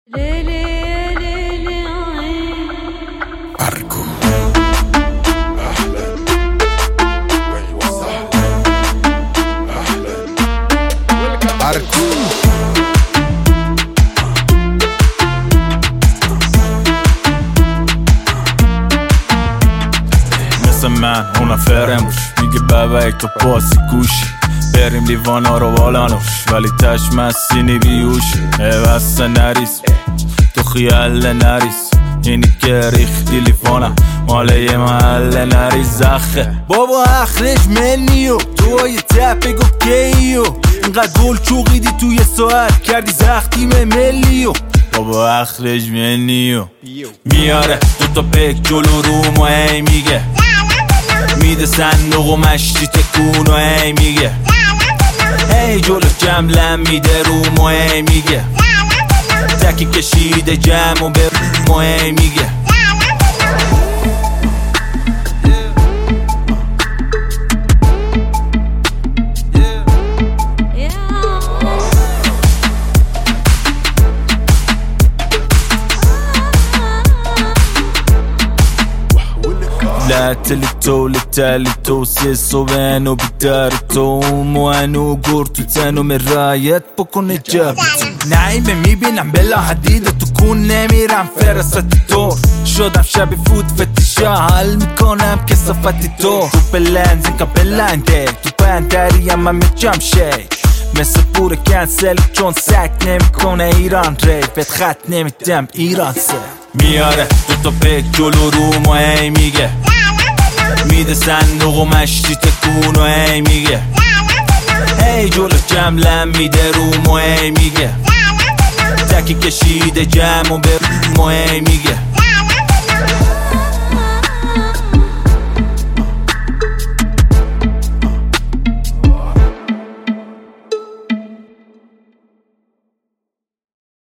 أرجو أحلى وأيوة صح أحلى أرجو مثل من اونا فرموش میگه بابا یک تو پاسی گوشی بریم لیوانا رو بالانوش ولی تش مسینی بیوشی بسته نریس تو خیال نریس اینی که ریختی لیوانا ماله یه محل نریس زخه بابا اخرج منیو تو های تپه گفت کیو اینقدر گل چوقیدی توی ساعت کردی زختیم ملیو بابا اخرج منیو میاره دوتا پک جلو روم و هی میگه میده صندوق و مشتی تکون و هی میگه هی جلو جملم میده روم و هی میگه تکی کشیده جمع و به روم و هی میگه لا تلتو لتالتو سيسو بانو بدارتو موانو قورتو تانو من رايت بكون اجابتو نعيمة میبینم بلا حدیده تو کونه میرم فرست دور شدم شبی فوت فتیشا حل میکنم کسافتی تو بلند زنکا بلنده تو بندری اما میجم شی مثل پور کنسل چون سک نمیکنه ایران ریپت خط نمیدم ایران سه میاره دوتا پک جلو روم و هی میگه میده صندوق و مشتی تکون و هی میگه هی جلو جملم میده روم و هی میگه تکی کشیده جمع و به روم و هی میگه